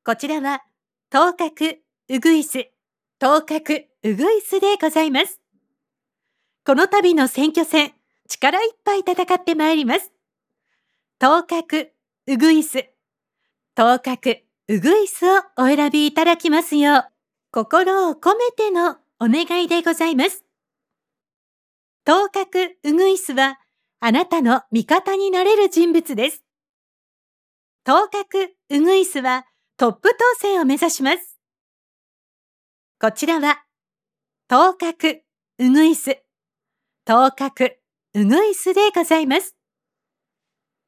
こちらは、当確うぐいす、当確うぐいすでございます。この度の選挙戦、力いっぱい戦ってまいります。当確うぐいす、当確うぐいすをお選びいただきますよう、心を込めてのお願いでございます。当確うぐいすは、あなたの味方になれる人物です。当確うぐいすは、トップ当選を目指します。こちらは、当確うぐいす、当確うぐいすでございます。